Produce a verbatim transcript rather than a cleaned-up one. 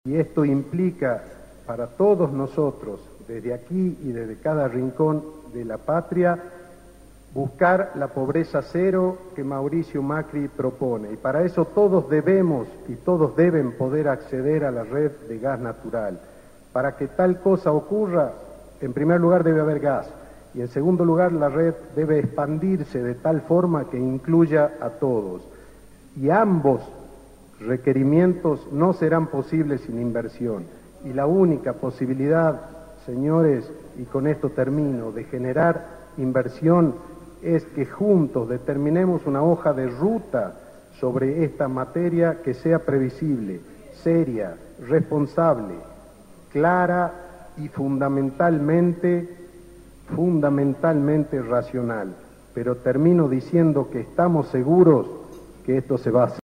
Y esto implica para todos nosotros, desde aquí y desde cada rincón de la patria, buscar la pobreza cero que Mauricio Macri propone. Y para eso todos debemos y todos deben poder acceder a la red de gas natural. Para que tal cosa ocurra, en primer lugar debe haber gas. Y en segundo lugar, la red debe expandirse de tal forma que incluya a todos. Y ambos requerimientos no serán posibles sin inversión. Y la única posibilidad, señores, y con esto termino, de generar inversión es que juntos determinemos una hoja de ruta sobre esta materia que sea previsible, seria, responsable, clara y fundamentalmente, fundamentalmente racional. Pero termino diciendo que estamos seguros que esto se va a hacer.